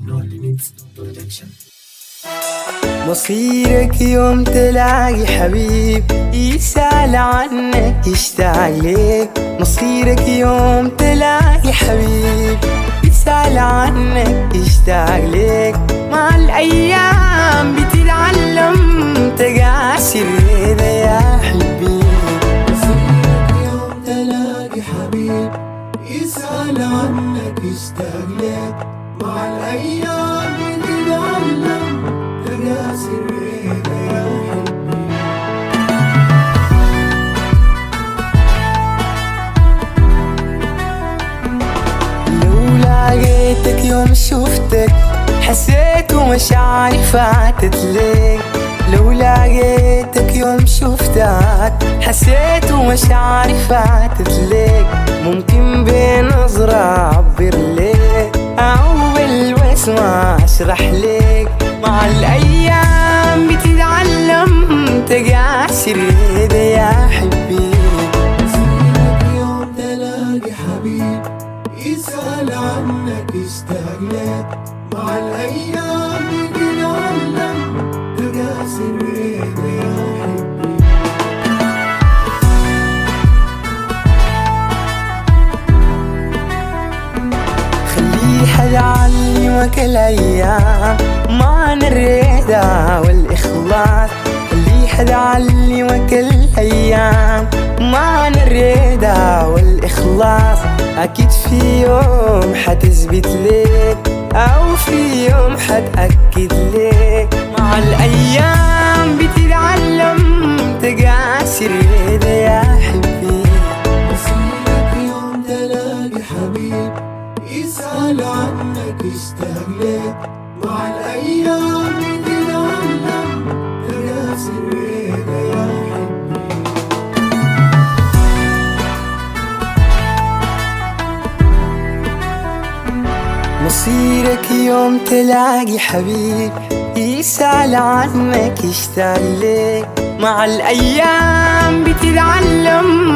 مصيرك يوم تلاقي حبيب يسأل عنك يشتاق ليك. مصيرك يوم تلاقي حبيب يسأل عنك يشتاق ليك. مع الأيام بتتعلم تقاسي هذا يا حبيبي. مصيرك يوم تلاقي حبيب يسأل عنك يشتاق ليك. مع الأيام بتتعلم تقاسي هذا يا حبيبي. لو لقيتك يوم شفتك حسيت ومشاعري فاتت ليك. لو لقيتك يوم شفتك حسيت ومشاعري فاتت ليك. ممكن بنظرة أعبر ليك أو بالبسمة أشرح ليك. مع الأيام بتتعلم تقاسي هذا يا حبيبي. مصيرك يوم تلاقي حبيب يسأل عنك يشتاق ليك. مع الأيام بتتعلم تقاسي هذا يا حبيبي. خلي حد يعلمك الأيام معنى الرضا والإخلاص. خلي حد يعلمك الأيام معنى الرضا والإخلاص. أكيد في يوم حتثبت ليك أو في يوم حتأكد ليك. مع الأيام بتتعلم تقاسي الرضا يا حبيبي. مصيرك يوم تلاقي حبيب يسأل عنك يشتاق ليك. مع الأيام بتتعلم تقاسي الرضا يا حبيبي. مصيرك يوم تلاقي حبيب يسأل عنك يشتاق ليك. مع الأيام بتتعلم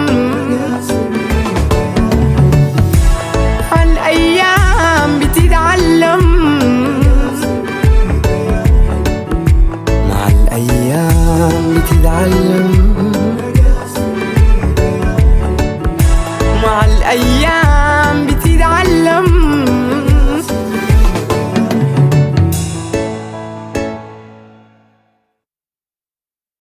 مع الأيام بتتعلم مع الأيام بتتعلم مع الأيام